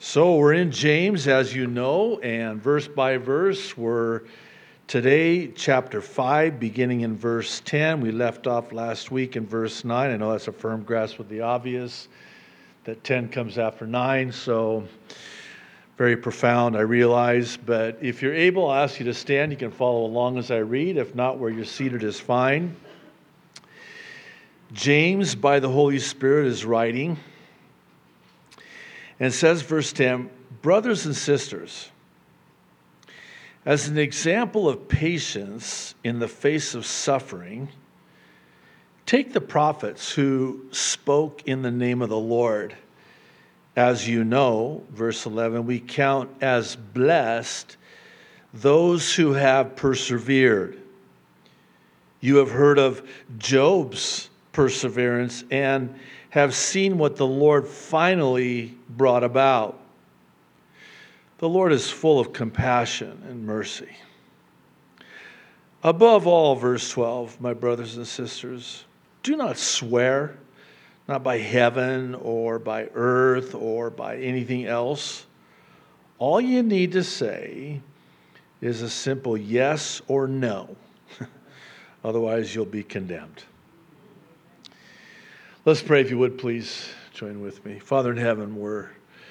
So we're in James, as you know, and verse by verse, we're today chapter 5, beginning in verse 10. We left off last week in verse 9. I know that's a firm grasp of the obvious, that 10 comes after 9, so very profound, I realize. But if you're able, I'll ask you to stand. You can follow along as I read. If not, where you're seated is fine. James, by the Holy Spirit, is writing, and it says, verse 10, brothers and sisters, as an example of patience in the face of suffering, take the prophets who spoke in the name of the Lord. As you know, verse 11, we count as blessed those who have persevered. You have heard of Job's perseverance and have seen what the Lord finally brought about. The Lord is full of compassion and mercy. Above all, verse 12, my brothers and sisters, do not swear, not by heaven or by earth or by anything else. All you need to say is a simple yes or no. Otherwise, you'll be condemned. Let's pray, if you would, please join with me. Father in heaven, we're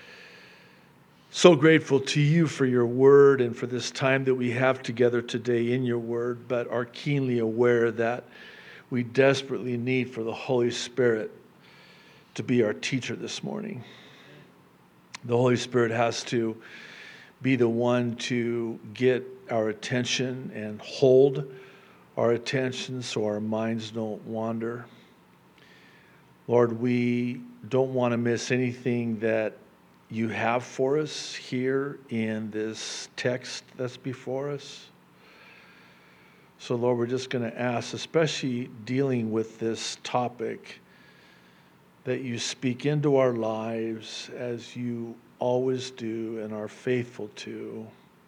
so grateful to you for your word and for this time that we have together today in your word, but are keenly aware that we desperately need for the Holy Spirit to be our teacher this morning. The Holy Spirit has to be the one to get our attention and hold our attention so our minds don't wander. Lord, we don't want to miss anything that you have for us here in this text that's before us. So, Lord, we're just going to ask, especially dealing with this topic, that you speak into our lives as you always do and are faithful to,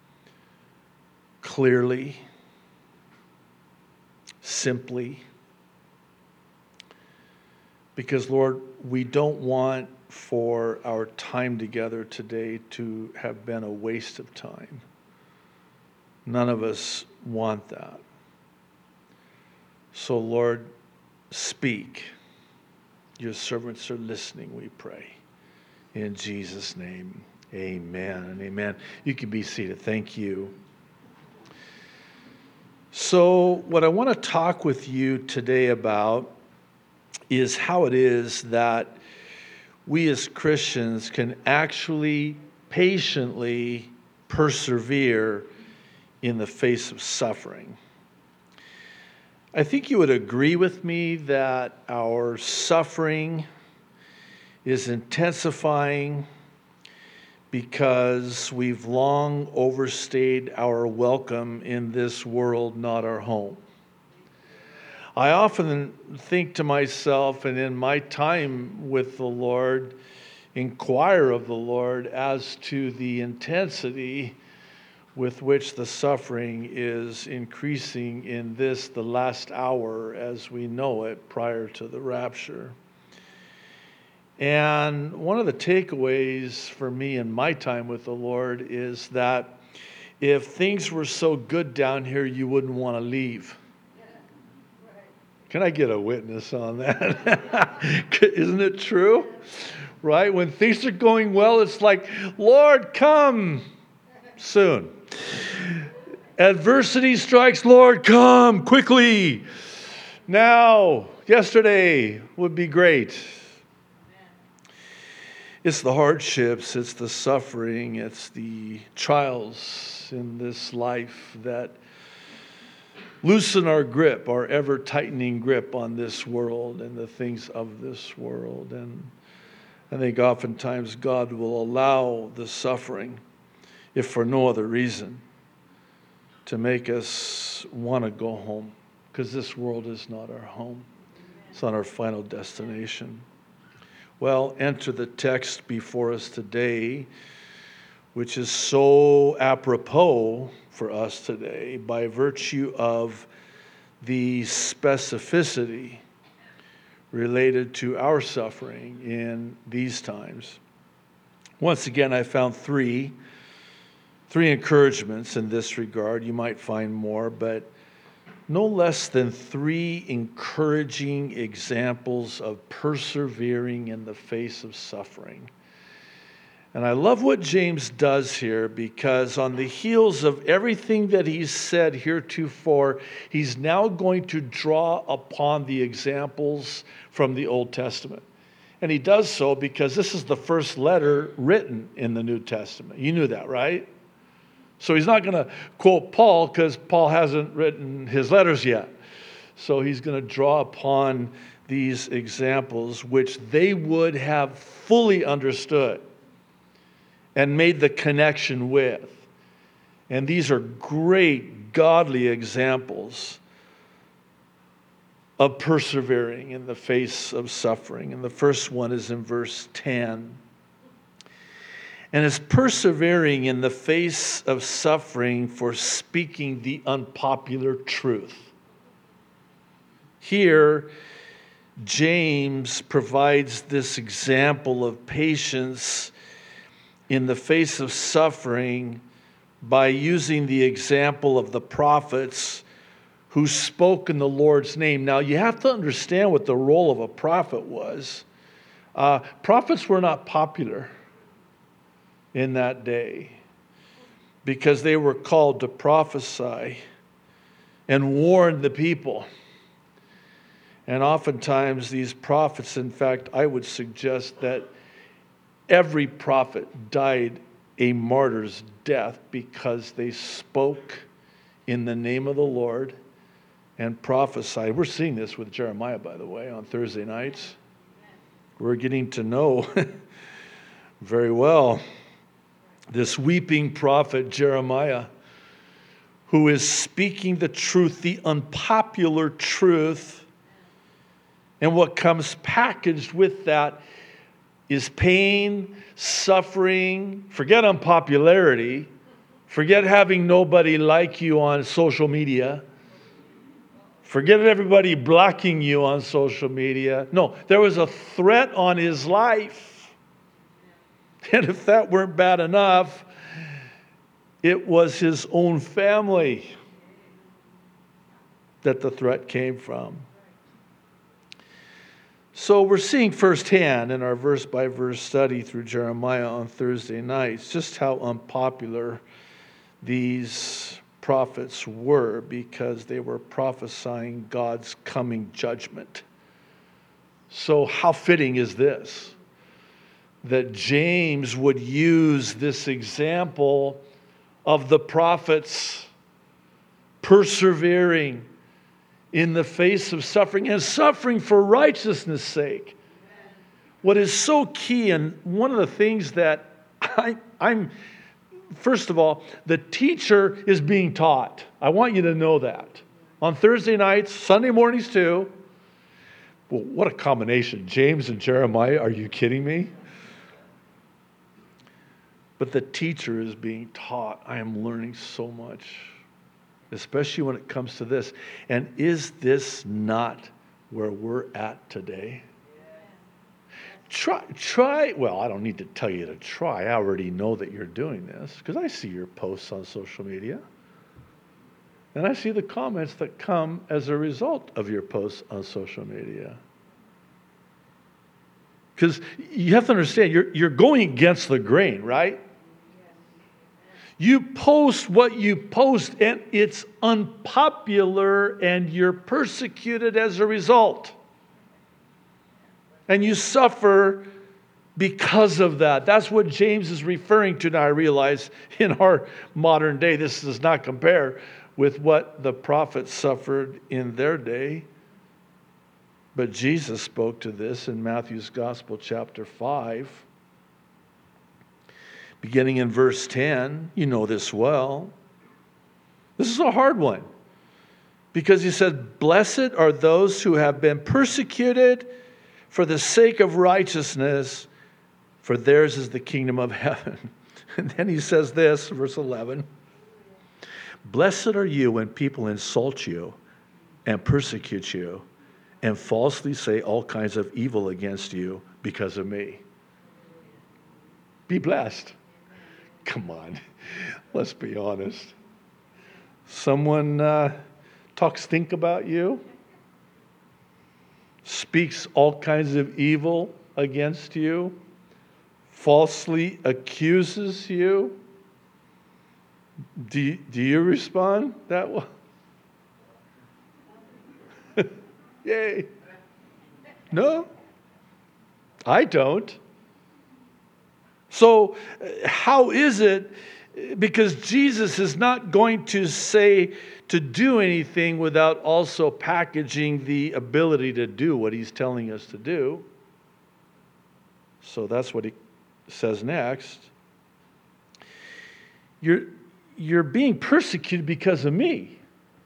clearly, simply. Because, Lord, we don't want for our time together today to have been a waste of time. None of us want that. So, Lord, speak. Your servants are listening, we pray. In Jesus' name, amen and amen. You can be seated. Thank you. So, what I want to talk with you today about is how it is that we as Christians can actually patiently persevere in the face of suffering. I think you would agree with me that our suffering is intensifying because we've long overstayed our welcome in this world, not our home. I often think to myself, and in my time with the Lord, inquire of the Lord as to the intensity with which the suffering is increasing in this, the last hour as we know it, prior to the rapture. And one of the takeaways for me in my time with the Lord is that if things were so good down here, you wouldn't want to leave. Can I get a witness on that? Isn't it true? Right? When things are going well, it's like, Lord, come soon. Adversity strikes, Lord, come quickly. Now, yesterday would be great. It's the hardships, it's the suffering, it's the trials in this life that loosen our grip, our ever-tightening grip on this world and the things of this world. And I think oftentimes God will allow the suffering, if for no other reason, to make us want to go home, because this world is not our home. It's not our final destination. Well, enter the text before us today, which is so apropos for us today by virtue of the specificity related to our suffering in these times. Once again, I found three encouragements in this regard. You might find more, but no less than three encouraging examples of persevering in the face of suffering. And I love what James does here, because on the heels of everything that he's said heretofore, he's now going to draw upon the examples from the Old Testament. And he does so because this is the first letter written in the New Testament. You knew that, right? So he's not going to quote Paul because Paul hasn't written his letters yet. So he's going to draw upon these examples which they would have fully understood and made the connection with. And these are great godly examples of persevering in the face of suffering. And the first one is in verse 10. And it's persevering in the face of suffering for speaking the unpopular truth. Here, James provides this example of patience in the face of suffering by using the example of the prophets who spoke in the Lord's name. Now, you have to understand what the role of a prophet was. Prophets were not popular in that day because they were called to prophesy and warn the people. And oftentimes these prophets, in fact, I would suggest that every prophet died a martyr's death because they spoke in the name of the Lord and prophesied. We're seeing this with Jeremiah, by the way, on Thursday nights. We're getting to know very well this weeping prophet Jeremiah, who is speaking the truth, the unpopular truth. And what comes packaged with that is pain, suffering. Forget unpopularity. Forget having nobody like you on social media. Forget everybody blocking you on social media. No, there was a threat on his life. And if that weren't bad enough, it was his own family that the threat came from. So we're seeing firsthand in our verse-by-verse study through Jeremiah on Thursday nights just how unpopular these prophets were, because they were prophesying God's coming judgment. So how fitting is this, that James would use this example of the prophets persevering in the face of suffering, and suffering for righteousness' sake. What is so key, and one of the things that I'm first of all, the teacher is being taught. I want you to know that. On Thursday nights, Sunday mornings too. Well, what a combination. James and Jeremiah, are you kidding me? But the teacher is being taught. I am learning so much, especially when it comes to this. And is this not where we're at today? Try, well, I don't need to tell you to try. I already know that you're doing this because I see your posts on social media. And I see the comments that come as a result of your posts on social media. Because you have to understand, you're going against the grain, right? You post what you post, and it's unpopular, and you're persecuted as a result. And you suffer because of that. That's what James is referring to. Now, I realize in our modern day, this does not compare with what the prophets suffered in their day. But Jesus spoke to this in Matthew's Gospel, chapter 5. Beginning in verse 10, you know this well. This is a hard one. Because he said, "Blessed are those who have been persecuted for the sake of righteousness, for theirs is the kingdom of heaven." And then he says this, verse 11. "Blessed are you when people insult you and persecute you and falsely say all kinds of evil against you because of me." Be blessed. Come on, let's be honest. Someone talks stink about you, speaks all kinds of evil against you, falsely accuses you. Do you respond that way? Yay. No, I don't. So how is it? Because Jesus is not going to say to do anything without also packaging the ability to do what he's telling us to do. So that's what he says next. You're being persecuted because of me.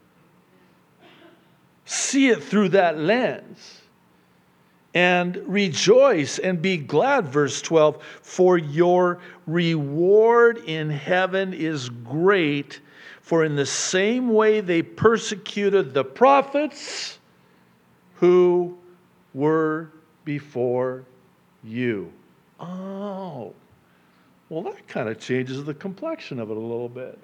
See it through that lens. And rejoice and be glad, verse 12, for your reward in heaven is great, for in the same way they persecuted the prophets who were before you. Oh, well, that kind of changes the complexion of it a little bit.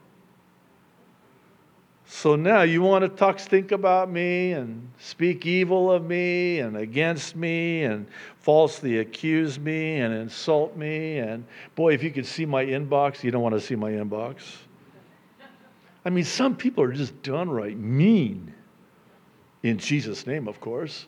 So now you want to talk stink about me and speak evil of me and against me and falsely accuse me and insult me. And boy, if you could see my inbox, you don't want to see my inbox. I mean, some people are just downright mean. In Jesus' name, of course.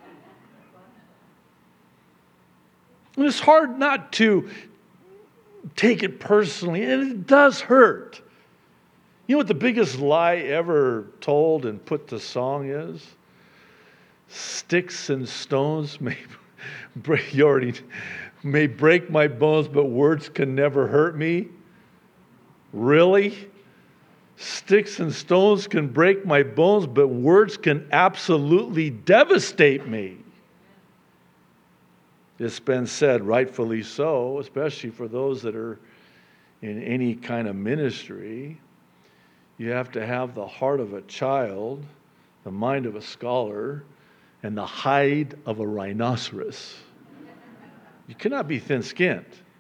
And it's hard not to take it personally, and it does hurt. You know what the biggest lie ever told and put to song is? Sticks and stones may break my bones, but words can never hurt me. Really? Sticks and stones can break my bones, but words can absolutely devastate me. It's been said, rightfully so, especially for those that are in any kind of ministry. You have to have the heart of a child, the mind of a scholar, and the hide of a rhinoceros. You cannot be thin-skinned.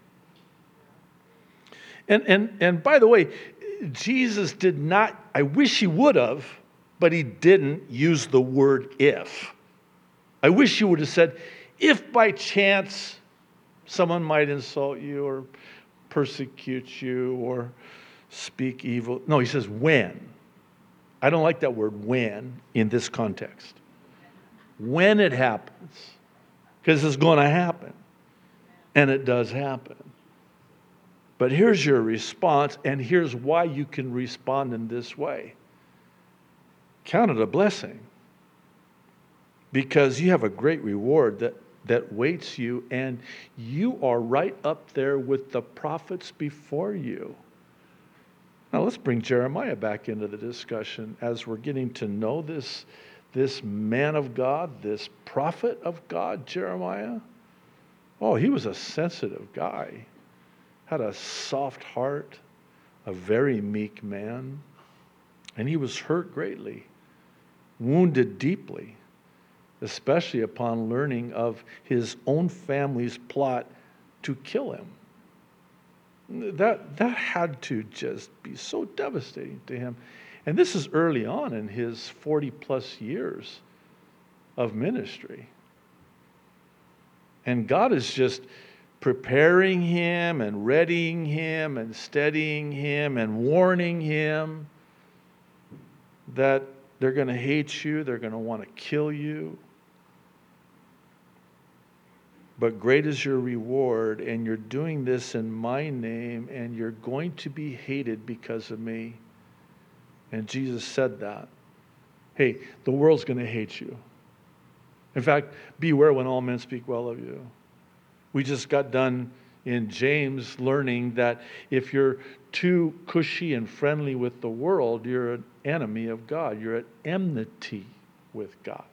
And by the way, Jesus did not, I wish he would have, but he didn't use the word if. I wish he would have said, if by chance someone might insult you or persecute you or speak evil. No, he says when. I don't like that word when in this context. When it happens. Because it's going to happen. And it does happen. But here's your response, and here's why you can respond in this way. Count it a blessing. Because you have a great reward that waits you, and you are right up there with the prophets before you. Now let's bring Jeremiah back into the discussion as we're getting to know this man of God, this prophet of God, Jeremiah. Oh, he was a sensitive guy, had a soft heart, a very meek man, and he was hurt greatly, wounded deeply, especially upon learning of his own family's plot to kill him. That had to just be so devastating to him. And this is early on in his 40 plus years of ministry. And God is just preparing him and readying him and steadying him and warning him that they're going to hate you, they're going to want to kill you. But great is your reward, and you're doing this in my name, and you're going to be hated because of me. And Jesus said that. Hey, the world's going to hate you. In fact, beware when all men speak well of you. We just got done in James learning that if you're too cushy and friendly with the world, you're an enemy of God. You're at enmity with God.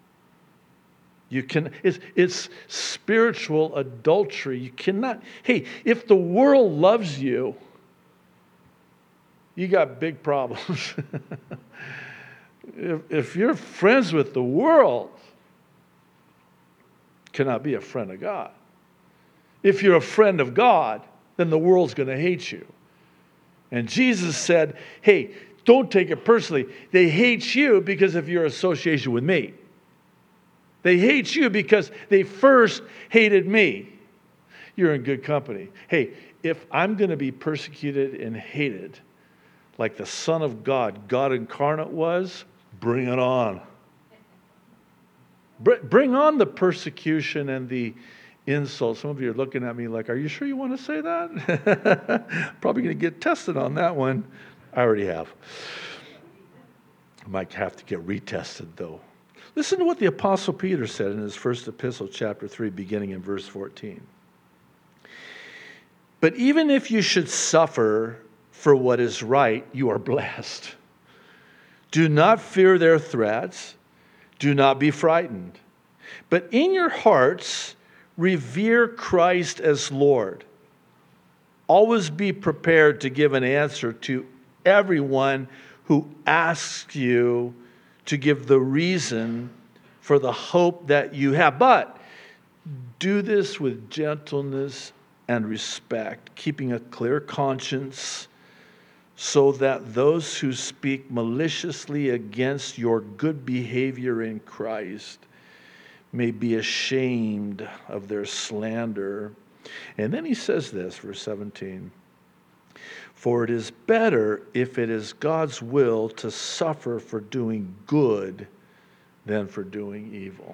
It's spiritual adultery. You cannot, hey, if the world loves you, you got big problems. If you're friends with the world, you cannot be a friend of God. If you're a friend of God, then the world's going to hate you. And Jesus said, hey, don't take it personally. They hate you because of your association with me. They hate you because they first hated me. You're in good company. Hey, if I'm going to be persecuted and hated like the Son of God, God incarnate was, bring it on. Bring on the persecution and the insult. Some of you are looking at me like, are you sure you want to say that? Probably going to get tested on that one. I already have. I might have to get retested, though. Listen to what the Apostle Peter said in his first epistle, chapter 3, beginning in verse 14. But even if you should suffer for what is right, you are blessed. Do not fear their threats. Do not be frightened. But in your hearts, revere Christ as Lord. Always be prepared to give an answer to everyone who asks you to give the reason for the hope that you have. But do this with gentleness and respect, keeping a clear conscience, so that those who speak maliciously against your good behavior in Christ may be ashamed of their slander. And then he says this, verse 17, for it is better if it is God's will to suffer for doing good than for doing evil.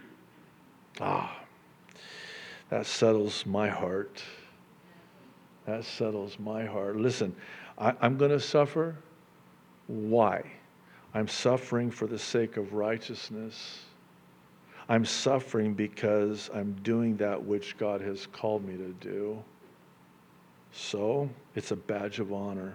That settles my heart. That settles my heart. Listen, I'm going to suffer. Why? I'm suffering for the sake of righteousness. I'm suffering because I'm doing that which God has called me to do. So, it's a badge of honor.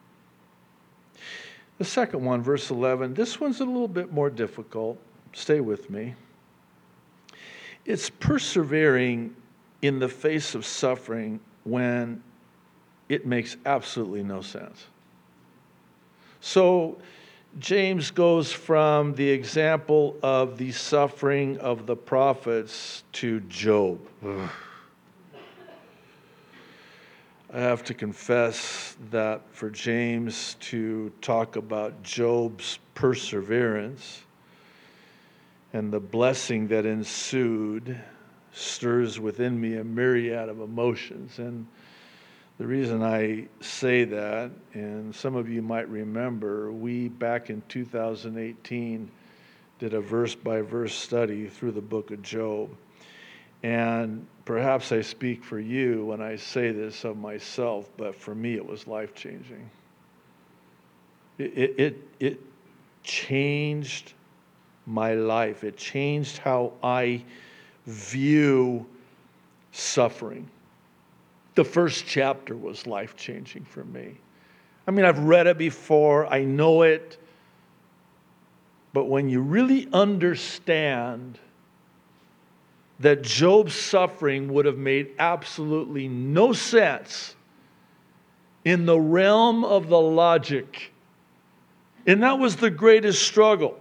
The second one, verse 11, this one's a little bit more difficult. Stay with me. It's persevering in the face of suffering when it makes absolutely no sense. So, James goes from the example of the suffering of the prophets to Job. I have to confess that for James to talk about Job's perseverance and the blessing that ensued stirs within me a myriad of emotions. And the reason I say that, and some of you might remember, we back in 2018 did a verse-by-verse study through the book of Job. And perhaps I speak for you when I say this of myself, but for me it was life-changing. It changed my life. It changed how I view suffering. The first chapter was life-changing for me. I mean, I've read it before, I know it, but when you really understand that Job's suffering would have made absolutely no sense in the realm of the logic. And that was the greatest struggle.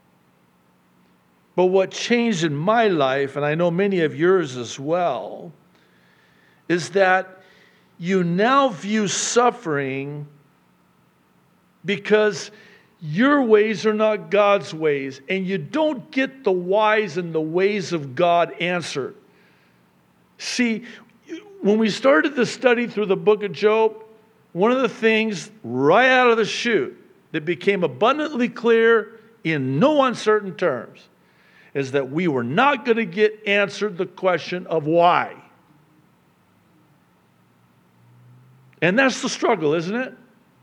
But what changed in my life, and I know many of yours as well, is that you now view suffering because your ways are not God's ways, and you don't get the whys and the ways of God answered. See, when we started the study through the book of Job, one of the things right out of the chute that became abundantly clear in no uncertain terms is that we were not going to get answered the question of why. And that's the struggle, isn't it?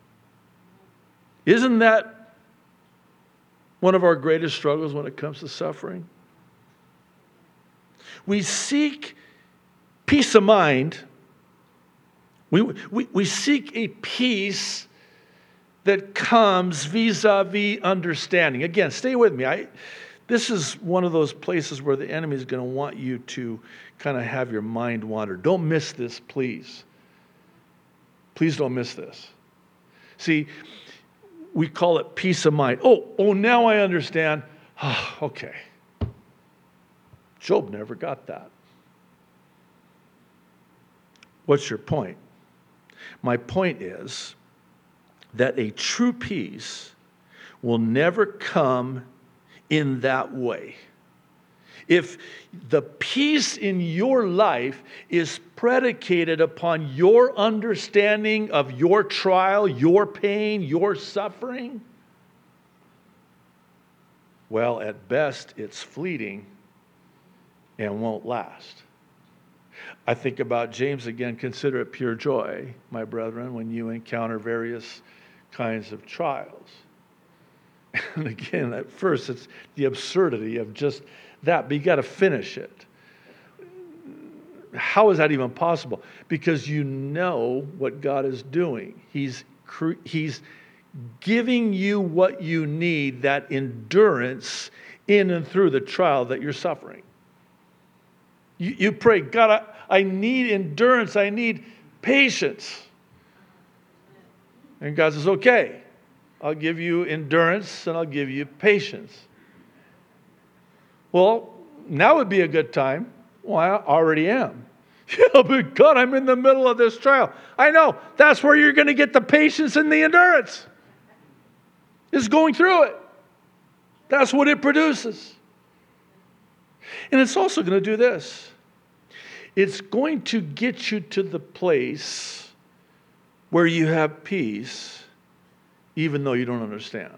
Isn't that one of our greatest struggles when it comes to suffering? We seek peace of mind. We seek a peace that comes vis-a-vis understanding. Again, stay with me. This is one of those places where the enemy is going to want you to kind of have your mind wander. Don't miss this, please. Please don't miss this. See, we call it peace of mind. Oh, now I understand. Okay. Job never got that. What's your point? My point is that a true peace will never come in that way. If the peace in your life is predicated upon your understanding of your trial, your pain, your suffering, well, at best, it's fleeting and won't last. I think about James again. Consider it pure joy, my brethren, when you encounter various kinds of trials. And again, at first, it's the absurdity of just that, but you got to finish it. How is that even possible? Because you know what God is doing. He's giving you what you need, that endurance in and through the trial that you're suffering. You pray, God, I need endurance. I need patience. And God says, okay, I'll give you endurance and I'll give you patience. Well, now would be a good time. Well, I already am. Yeah, but God, I'm in the middle of this trial. I know. That's where you're going to get the patience and the endurance. Is going through it. That's what it produces. And it's also going to do this. It's going to get you to the place where you have peace, even though you don't understand.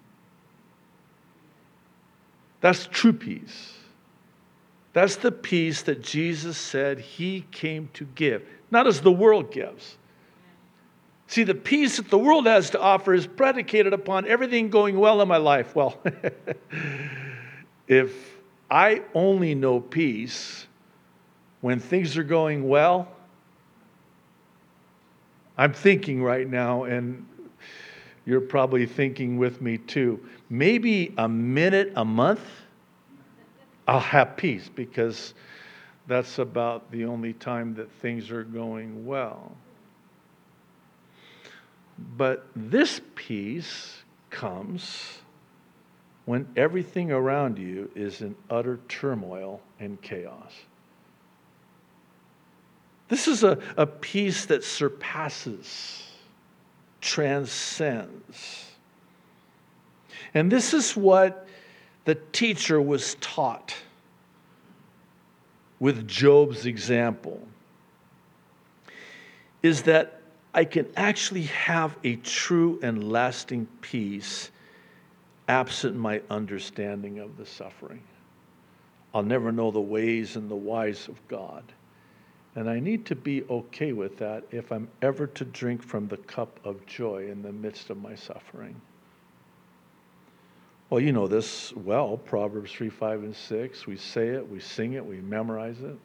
That's true peace. That's the peace that Jesus said He came to give, not as the world gives. See, the peace that the world has to offer is predicated upon everything going well in my life. Well, if I only know peace when things are going well, I'm thinking right now, and you're probably thinking with me too, maybe a minute a month, I'll have peace, because that's about the only time that things are going well. But this peace comes when everything around you is in utter turmoil and chaos. This is a peace that surpasses, transcends. And this is what the teacher was taught with Job's example, is that I can actually have a true and lasting peace absent my understanding of the suffering. I'll never know the ways and the whys of God. And I need to be okay with that if I'm ever to drink from the cup of joy in the midst of my suffering. Well, you know this well, Proverbs 3, 5, and 6. We say it, we sing it, we memorize it.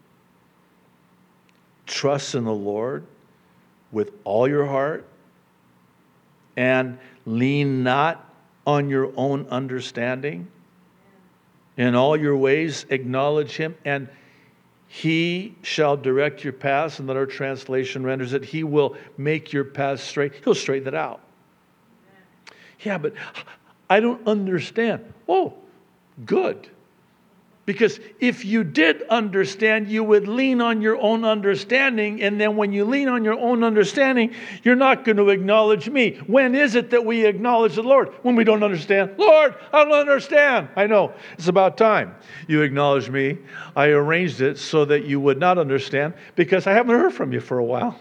Trust in the Lord with all your heart, and lean not on your own understanding. In all your ways acknowledge Him, and He shall direct your paths. And another translation renders it, He will make your paths straight. He'll straighten it out. Yeah, but I don't understand. Oh, good. Because if you did understand, you would lean on your own understanding. And then when you lean on your own understanding, you're not going to acknowledge me. When is it that we acknowledge the Lord? When we don't understand. Lord, I don't understand. I know. It's about time you acknowledge me. I arranged it so that you would not understand, because I haven't heard from you for a while.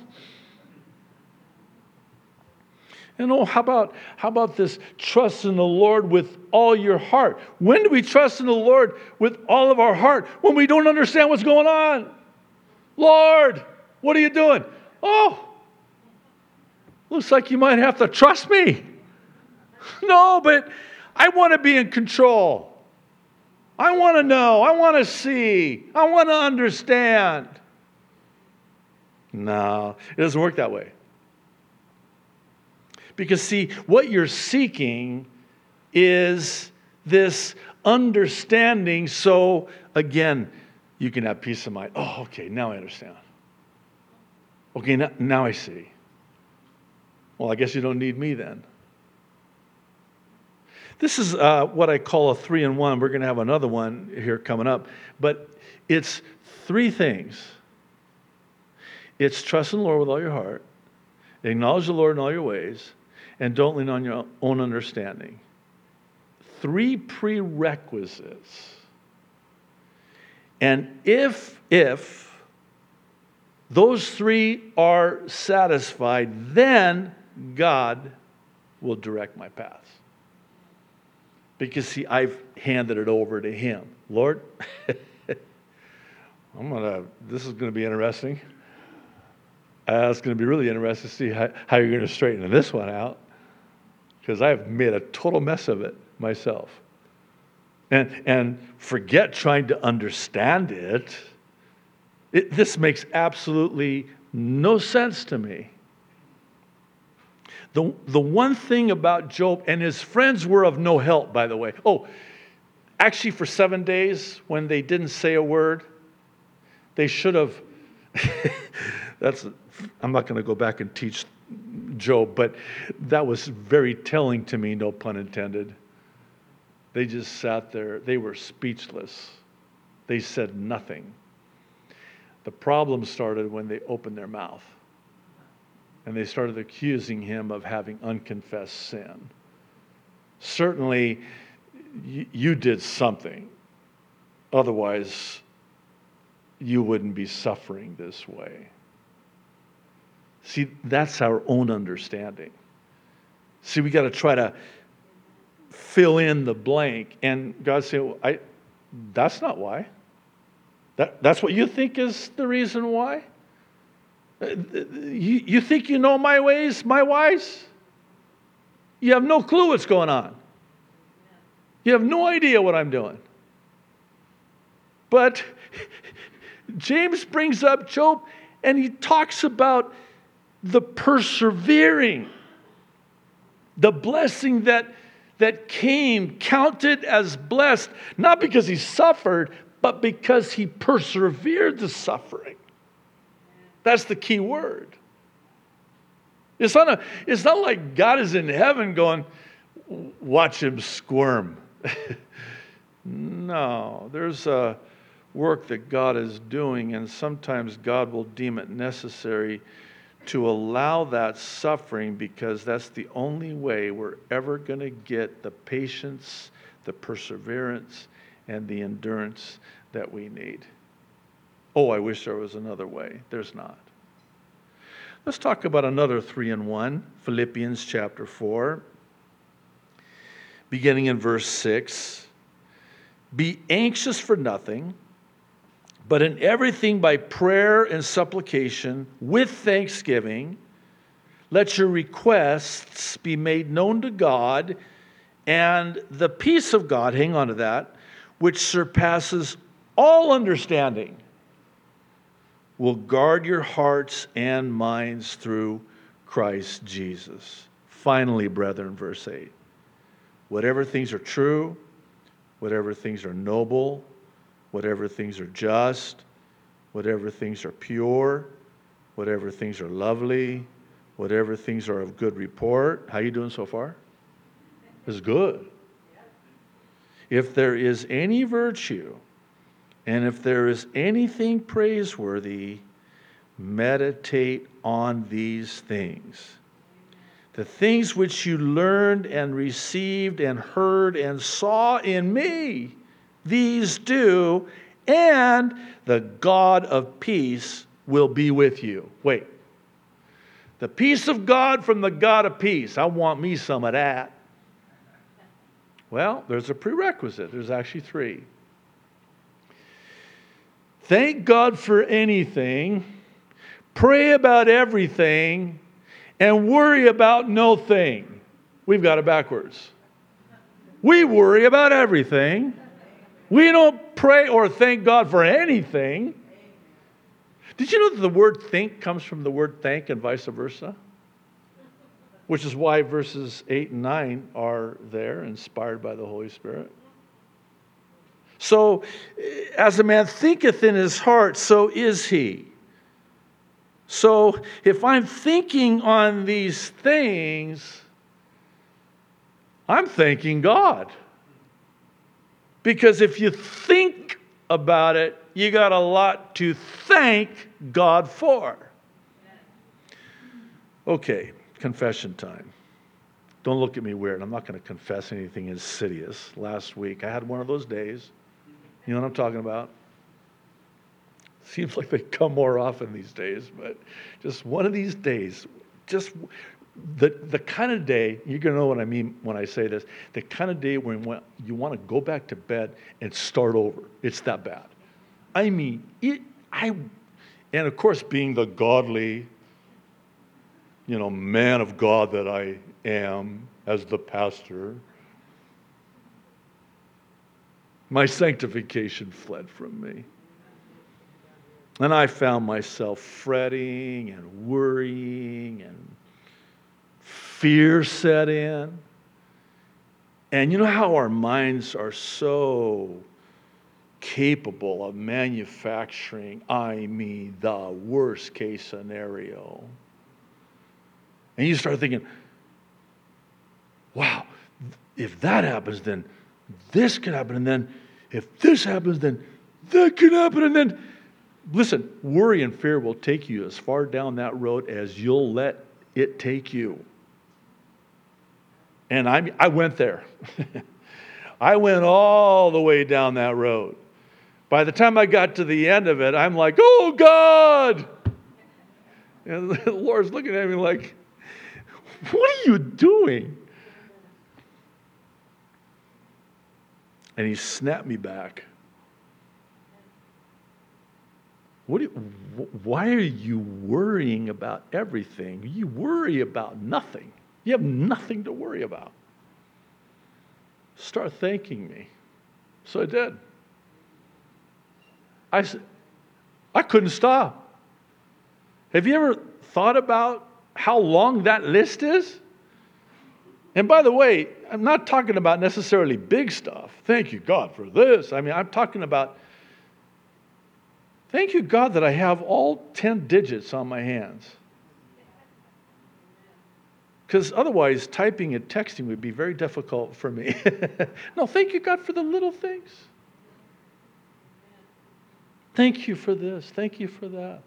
And how about this trust in the Lord with all your heart? When do we trust in the Lord with all of our heart? When we don't understand what's going on. Lord, what are you doing? Oh, looks like you might have to trust me. No, but I want to be in control. I want to know. I want to see. I want to understand. No, it doesn't work that way. Because, see, what you're seeking is this understanding, so, again, you can have peace of mind. Oh, okay, now I understand. Okay, now I see. Well, I guess you don't need me then. This is what I call a 3-in-1. We're going to have another one here coming up. But it's three things. It's trust in the Lord with all your heart. Acknowledge the Lord in all your ways, and don't lean on your own understanding. 3 prerequisites. And if those 3 are satisfied, then God will direct my paths. Because, see, I've handed it over to Him. Lord, this is going to be interesting. It's going to be really interesting to see how you're going to straighten this one out. Because I've made a total mess of it myself. And forget trying to understand it. This makes absolutely no sense to me. The one thing about Job, and his friends were of no help, by the way. Oh, actually for 7 days, when they didn't say a word, they should have. I'm not going to go back and teach Job, but that was very telling to me, no pun intended. They just sat there. They were speechless. They said nothing. The problem started when they opened their mouth. And they started accusing him of having unconfessed sin. Certainly, you did something. Otherwise, you wouldn't be suffering this way. See, that's our own understanding. See, we got to try to fill in the blank. And God said, well, that's not why. That's what you think is the reason why? You think you know my ways, my whys? You have no clue what's going on. You have no idea what I'm doing. But James brings up Job, and he talks about the persevering, the blessing that came, counted as blessed, not because he suffered, but because he persevered the suffering. That's the key word. It's not like God is in heaven going, watch him squirm. No, there's a work that God is doing, and sometimes God will deem it necessary to allow that suffering, because that's the only way we're ever going to get the patience, the perseverance, and the endurance that we need. Oh, I wish there was another way. There's not. Let's talk about another 3-in-1, Philippians chapter 4, beginning in verse 6. Be anxious for nothing, but in everything by prayer and supplication with thanksgiving, let your requests be made known to God, and the peace of God, hang on to that, which surpasses all understanding, will guard your hearts and minds through Christ Jesus. Finally, brethren, verse 8. Whatever things are true, whatever things are noble, whatever things are just, whatever things are pure, whatever things are lovely, whatever things are of good report. How you doing so far? It's good. If there is any virtue, and if there is anything praiseworthy, meditate on these things. The things which you learned and received and heard and saw in me, these do, and the God of peace will be with you. Wait. The peace of God from the God of peace. I want me some of that. Well, there's a prerequisite. There's actually 3. Thank God for anything, pray about everything, and worry about no thing. We've got it backwards. We worry about everything. We don't pray or thank God for anything. Did you know that the word think comes from the word thank and vice versa? Which is why verses 8 and 9 are there, inspired by the Holy Spirit. So, as a man thinketh in his heart, so is he. So, if I'm thinking on these things, I'm thanking God. Because if you think about it, you got a lot to thank God for. Okay, confession time. Don't look at me weird. I'm not going to confess anything insidious. Last week, I had one of those days. You know what I'm talking about? Seems like they come more often these days, but just one of these days, just the kind of day, you're going to know what I mean when I say this, the kind of day when you want to go back to bed and start over. It's that bad. I mean, and of course, being the godly, man of God that I am as the pastor, my sanctification fled from me. And I found myself fretting and worrying, and fear set in. And you know how our minds are so capable of manufacturing, the worst case scenario. And you start thinking, wow, if that happens, then this could happen. And then if this happens, then that could happen. And then, listen, worry and fear will take you as far down that road as you'll let it take you. And I went there. I went all the way down that road. By the time I got to the end of it, I'm like, oh, God! And the Lord's looking at me like, what are you doing? And he snapped me back. Why are you worrying about everything? You worry about nothing. You have nothing to worry about. Start thanking me. So I did. I couldn't stop. Have you ever thought about how long that list is? And by the way, I'm not talking about necessarily big stuff. Thank you, God, for this. I mean, I'm talking about, thank you, God, that I have all 10 digits on my hands. Because otherwise, typing and texting would be very difficult for me. No, thank you, God, for the little things. Thank you for this. Thank you for that.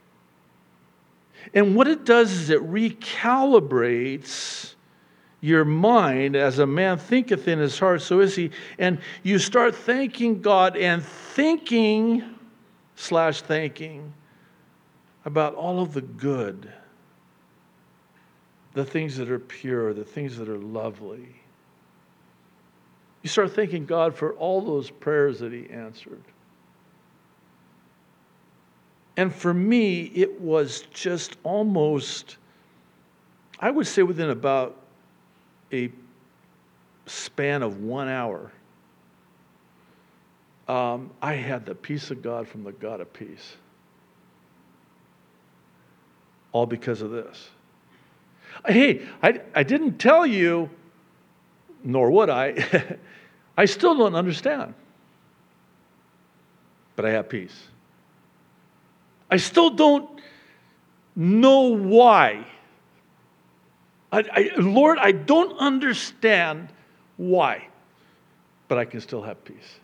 And what it does is it recalibrates your mind. As a man thinketh in his heart, so is he. And you start thanking God and thinking about all of the good, the things that are pure, the things that are lovely. You start thanking God for all those prayers that he answered. And for me, it was just almost, I would say within about a span of 1 hour, I had the peace of God from the God of peace. All because of this. Hey, I didn't tell you, nor would I, I still don't understand. But I have peace. I still don't know why. Lord, I don't understand why. But I can still have peace.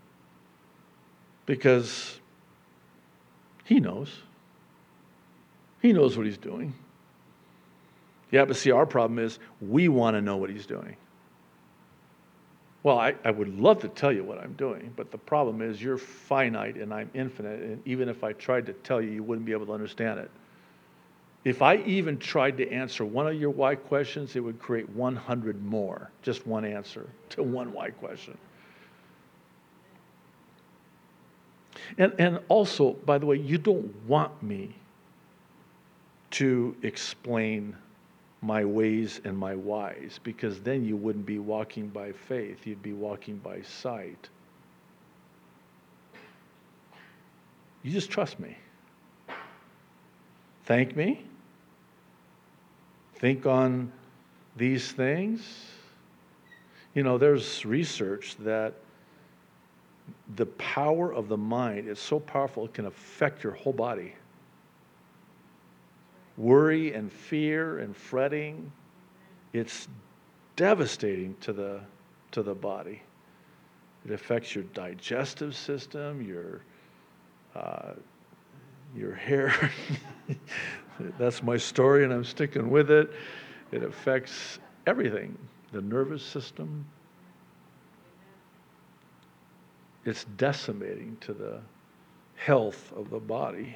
Because he knows. He knows what he's doing. Yeah, but see, our problem is we want to know what he's doing. Well, I would love to tell you what I'm doing, but the problem is you're finite and I'm infinite, and even if I tried to tell you, you wouldn't be able to understand it. If I even tried to answer one of your why questions, it would create 100 more, just one answer to one why question. And also, by the way, you don't want me to explain my ways and my whys, because then you wouldn't be walking by faith, you'd be walking by sight. You just trust me. Thank me. Think on these things. You know, there's research that the power of the mind is so powerful it can affect your whole body. Worry and fear and fretting, it's devastating to the body. It affects your digestive system, your hair. That's my story, and I'm sticking with it. It affects everything, the nervous system. It's decimating to the health of the body.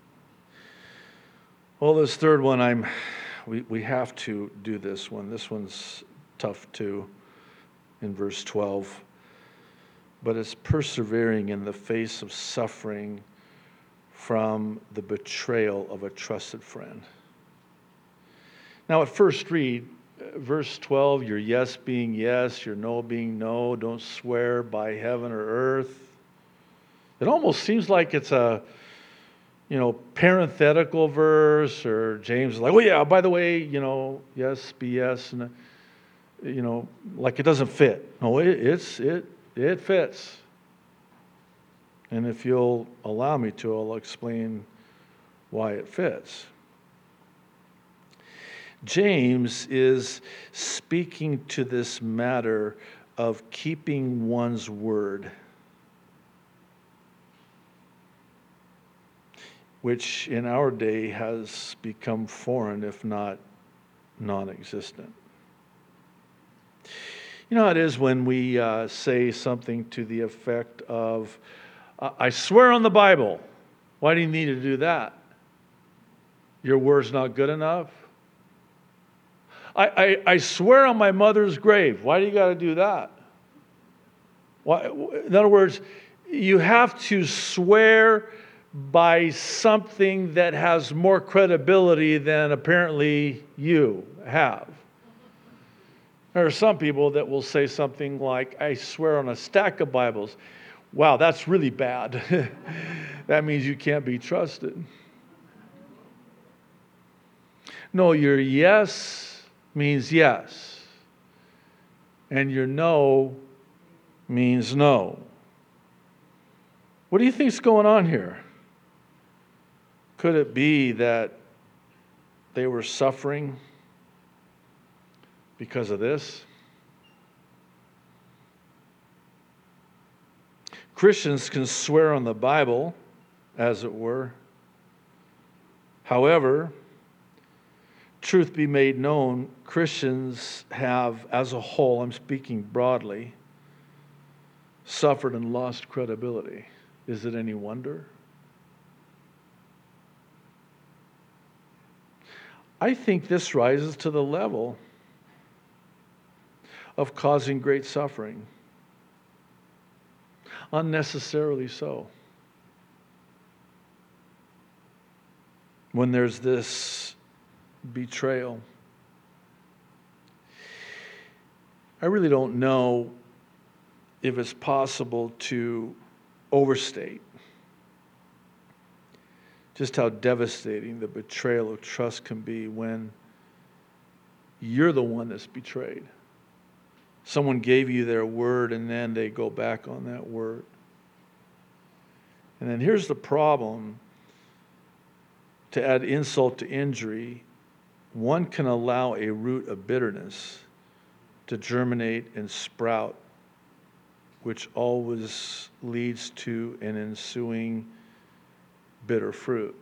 Well, this third one, we have to do this one. This one's tough too, in verse 12. But it's persevering in the face of suffering from the betrayal of a trusted friend. Now, at first read, verse 12, your yes being yes, your no being no, don't swear by heaven or earth. It almost seems like it's a, parenthetical verse, or James is like, oh yeah, by the way, yes, be yes, and like it doesn't fit. No, it fits. And if you'll allow me to, I'll explain why it fits. James is speaking to this matter of keeping one's word, which in our day has become foreign, if not non-existent. You know how it is when we say something to the effect of, I swear on the Bible. Why do you need to do that? Your word's not good enough? I swear on my mother's grave. Why do you got to do that? Why? In other words, you have to swear by something that has more credibility than apparently you have. There are some people that will say something like, I swear on a stack of Bibles. Wow, that's really bad. That means you can't be trusted. No, your yes means yes. And your no means no. What do you think's going on here? Could it be that they were suffering because of this? Christians can swear on the Bible, as it were. However, truth be made known, Christians have, as a whole, I'm speaking broadly, suffered and lost credibility. Is it any wonder? I think this rises to the level of causing great suffering. Unnecessarily so. When there's this betrayal. I really don't know if it's possible to overstate just how devastating the betrayal of trust can be when you're the one that's betrayed. Someone gave you their word and then they go back on that word. And then here's the problem. To add insult to injury, one can allow a root of bitterness to germinate and sprout, which always leads to an ensuing bitter fruit.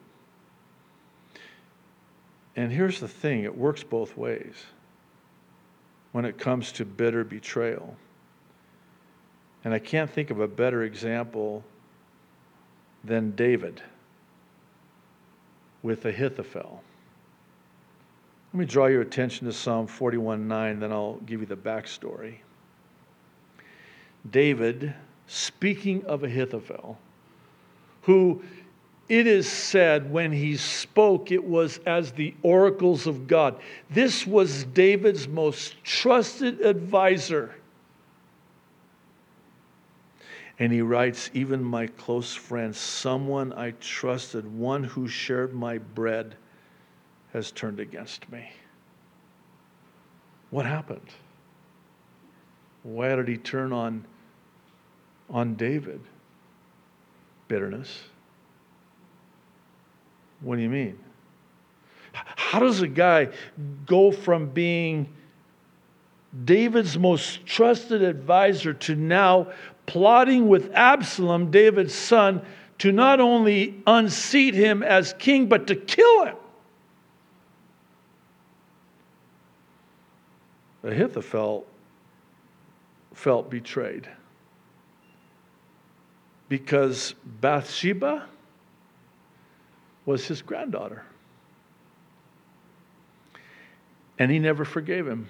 And here's the thing, it works both ways when it comes to bitter betrayal. And I can't think of a better example than David with Ahithophel. Let me draw your attention to Psalm 41:9, then I'll give you the backstory. David, speaking of Ahithophel, who it is said when he spoke, it was as the oracles of God. This was David's most trusted advisor. And he writes, even my close friend, someone I trusted, one who shared my bread, has turned against me. What happened? Why did he turn on David? Bitterness. What do you mean? How does a guy go from being David's most trusted advisor to now plotting with Absalom, David's son, to not only unseat him as king, but to kill him? Ahithophel felt betrayed because Bathsheba was his granddaughter. And he never forgave him.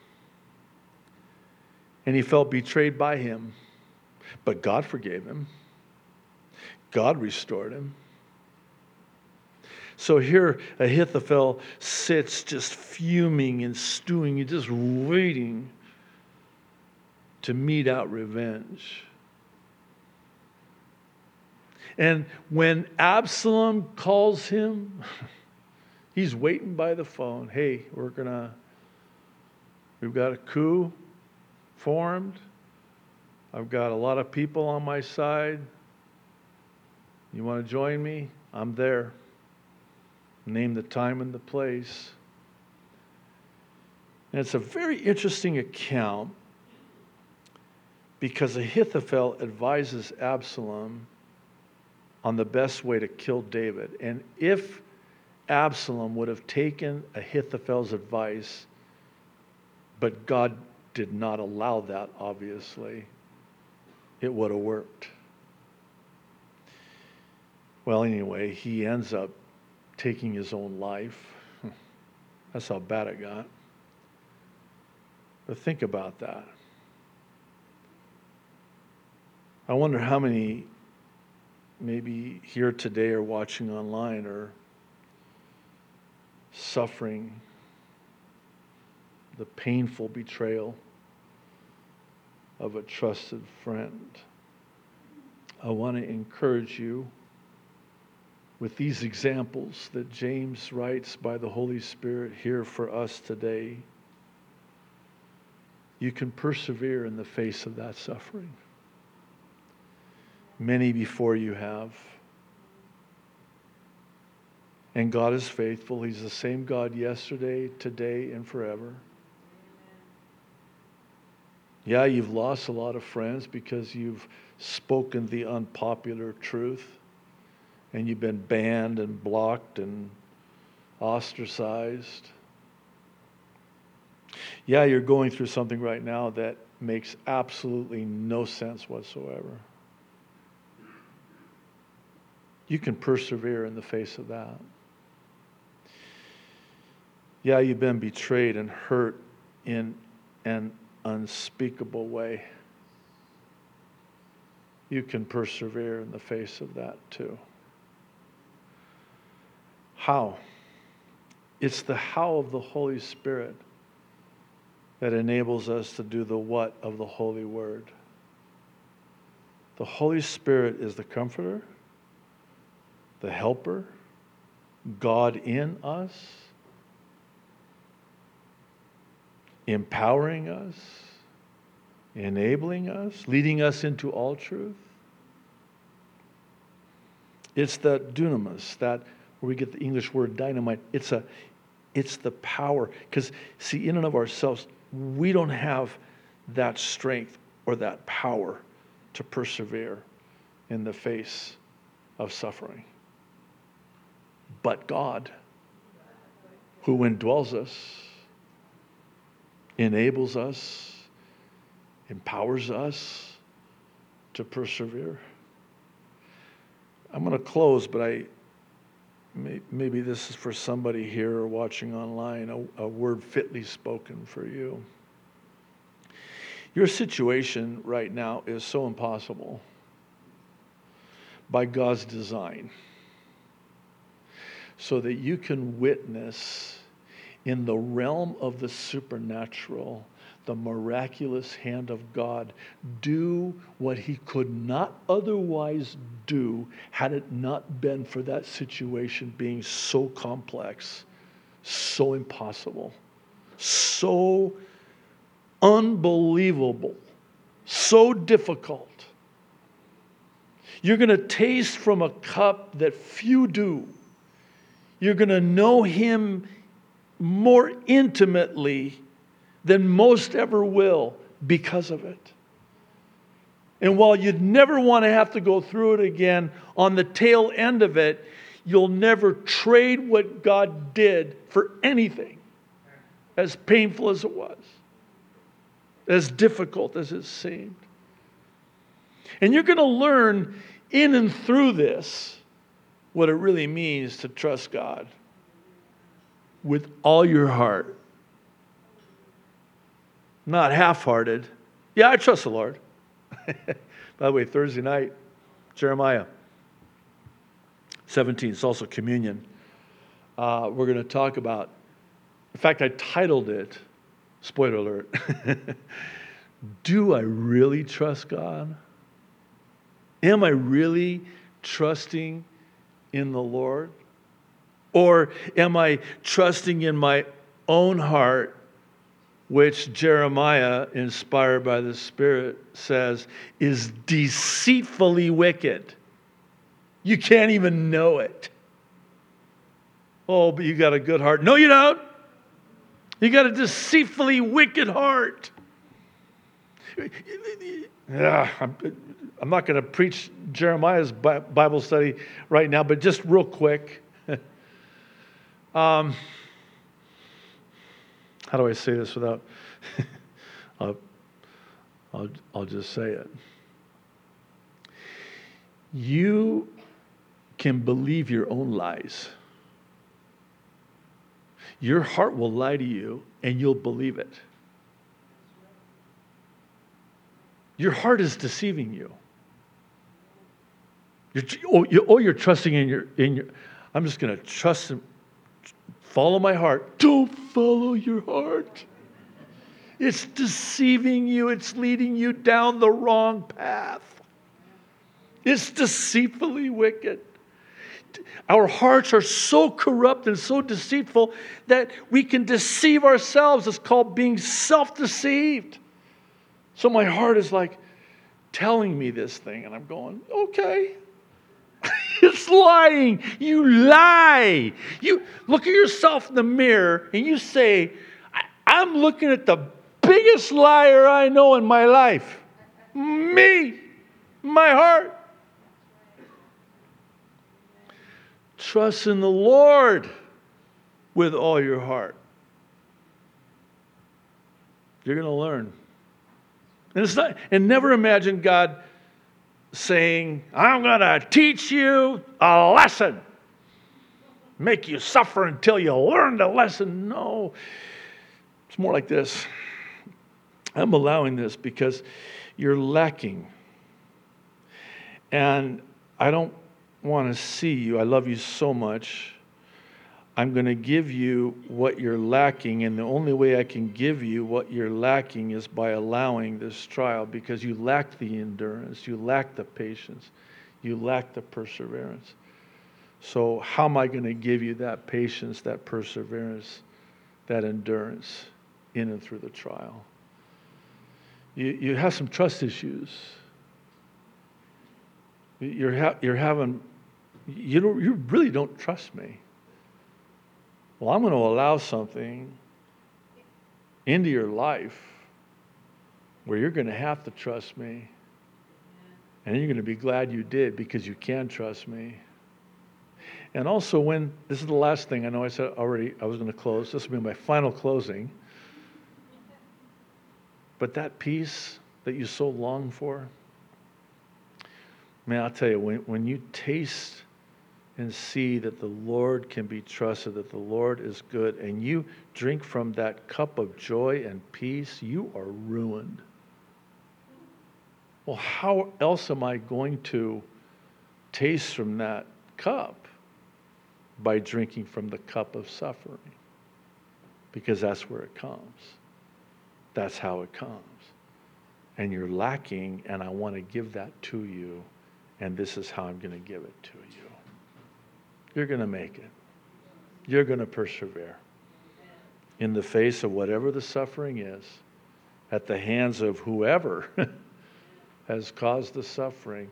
And he felt betrayed by him. But God forgave him. God restored him. So here Ahithophel sits just fuming and stewing and just waiting to mete out revenge. And when Absalom calls him, he's waiting by the phone. Hey, we've got a coup formed. I've got a lot of people on my side. You want to join me? I'm there. Name the time and the place. And it's a very interesting account because Ahithophel advises Absalom on the best way to kill David. And if Absalom would have taken Ahithophel's advice, but God did not allow that, obviously, it would have worked. Well, anyway, he ends up taking his own life. That's how bad it got. But think about that. I wonder how many maybe here today or watching online are suffering the painful betrayal of a trusted friend. I want to encourage you with these examples that James writes by the Holy Spirit here for us today. You can persevere in the face of that suffering. Many before you have. And God is faithful. He's the same God yesterday, today, and forever. Yeah, you've lost a lot of friends because you've spoken the unpopular truth. And you've been banned and blocked and ostracized. Yeah, you're going through something right now that makes absolutely no sense whatsoever. You can persevere in the face of that. Yeah, you've been betrayed and hurt in an unspeakable way. You can persevere in the face of that too. How? It's the how of the Holy Spirit that enables us to do the what of the Holy Word. The Holy Spirit is the comforter, the helper, God in us, empowering us, enabling us, leading us into all truth. It's that dunamis, that where we get the English word dynamite. It's the power. Because, see, in and of ourselves, we don't have that strength or that power to persevere in the face of suffering. But God, who indwells us, enables us, empowers us to persevere. I'm going to close, but maybe this is for somebody here or watching online, a word fitly spoken for you. Your situation right now is so impossible by God's design so that you can witness in the realm of the supernatural the miraculous hand of God do what he could not otherwise do had it not been for that situation being so complex, so impossible, so unbelievable, so difficult. You're going to taste from a cup that few do. You're going to know him more intimately than most ever will because of it. And while you'd never want to have to go through it again, on the tail end of it, you'll never trade what God did for anything, as painful as it was. as difficult as it seemed. And you're going to learn in and through this what it really means to trust God with all your heart. Not half-hearted. Yeah, I trust the Lord. By the way, Thursday night, Jeremiah 17, it's also communion. We're going to talk about, in fact, I titled it, spoiler alert, Do I Really Trust God? Am I really trusting in the Lord? Or am I trusting in my own heart, which Jeremiah, inspired by the Spirit, says is deceitfully wicked? You can't even know it. Oh, but you got a good heart. No, you don't. You got a deceitfully wicked heart. Yeah, I'm not going to preach Jeremiah's Bible study right now, but just real quick. How do I say this without... I'll just say it. You can believe your own lies. Your heart will lie to you, and you'll believe it. Your heart is deceiving you. You're trusting in your. I'm just going to trust him. Follow my heart. Don't follow your heart. It's deceiving you. It's leading you down the wrong path. It's deceitfully wicked. Our hearts are so corrupt and so deceitful that we can deceive ourselves. It's called being self-deceived. So my heart is like telling me this thing, and I'm going, okay. It's lying. You lie. You look at yourself in the mirror and you say, I'm looking at the biggest liar I know in my life. Me. My heart. Trust in the Lord with all your heart. You're going to learn. And never imagine God saying, I'm going to teach you a lesson. Make you suffer until you learn the lesson. No. It's more like this. I'm allowing this because you're lacking. And I don't want to see you. I love you so much. I'm going to give you what you're lacking, and the only way I can give you what you're lacking is by allowing this trial, because you lack the endurance, you lack the patience, you lack the perseverance. So how am I going to give you that patience, that perseverance, that endurance in and through the trial? You have some trust issues. You really don't trust me. Well, I'm going to allow something into your life where you're going to have to trust me. And you're going to be glad you did, because you can trust me. And also this is the last thing, I know I said already I was going to close. This will be my final closing. But that peace that you so long for, man, I'll tell you, when you taste and see that the Lord can be trusted, that the Lord is good, and you drink from that cup of joy and peace, you are ruined. Well, how else am I going to taste from that cup? By drinking from the cup of suffering. Because that's where it comes. That's how it comes. And you're lacking, and I want to give that to you, and this is how I'm going to give it to you. You're going to make it. You're going to persevere. In the face of whatever the suffering is, at the hands of whoever has caused the suffering.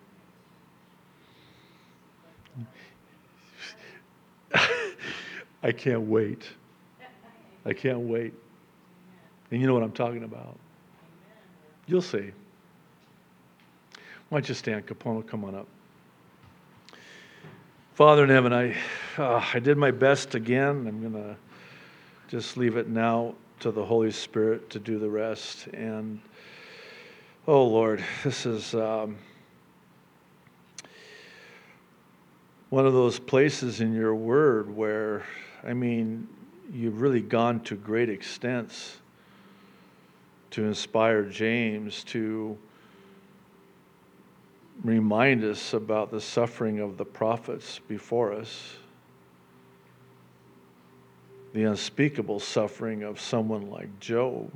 I can't wait. I can't wait. And you know what I'm talking about. You'll see. Why don't you stand? Capono, come on up. Father in heaven, I did my best again. I'm going to just leave it now. to the Holy Spirit to do the rest. And, oh Lord, this is one of those places in your word where, you've really gone to great extents to inspire James to remind us about the suffering of the prophets before us, the unspeakable suffering of someone like Job,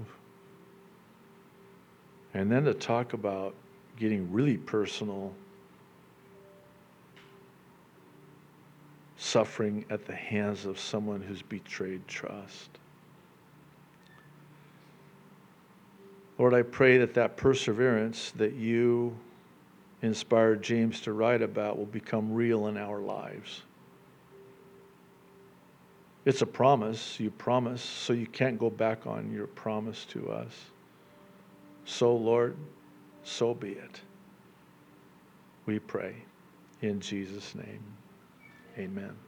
and then to talk about getting really personal, suffering at the hands of someone who's betrayed trust. Lord, I pray that perseverance that you inspired James to write about will become real in our lives. It's a promise. You promise, so you can't go back on your promise to us. So, Lord, so be it. We pray in Jesus' name. Amen.